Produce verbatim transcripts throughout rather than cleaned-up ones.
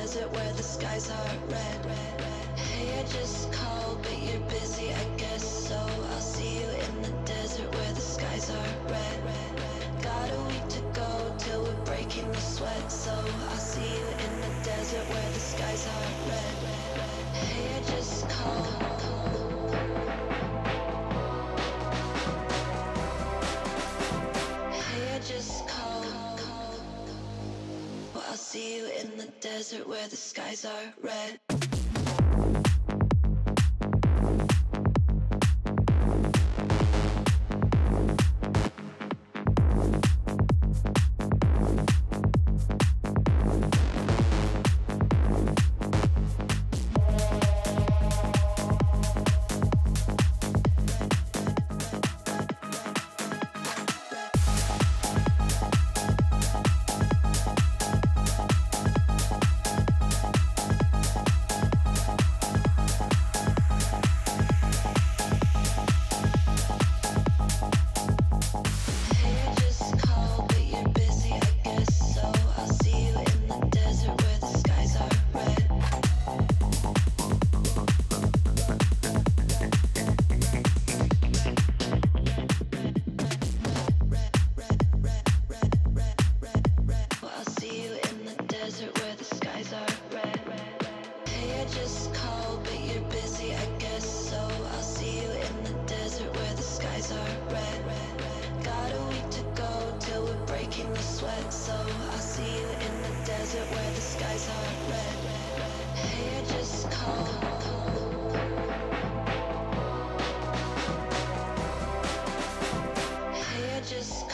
desert where the skies are red. Hey, I just called, but you're busy, I guess. So I'll see you in the desert where the skies are red. Got a week to go till we're breaking the sweat. So I'll see you in the desert where the skies are red. Hey, I just called. Hey, I just called. Well, I'll see you in the desert where the skies are red.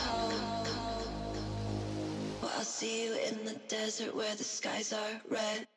Desert where the skies are red.